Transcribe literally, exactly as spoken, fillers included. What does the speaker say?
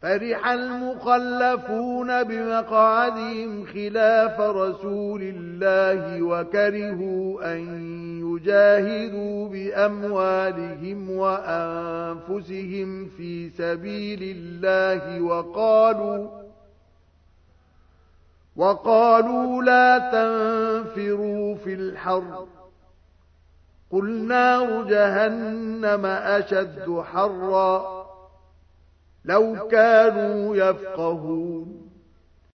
فرح المخلفون بمقعدهم خلاف رسول الله وكرهوا أن يجاهدوا بأموالهم وأنفسهم في سبيل الله وقالوا وقالوا لا تنفروا في الحر قل نار جهنم أشد حرا لو كانوا يفقهون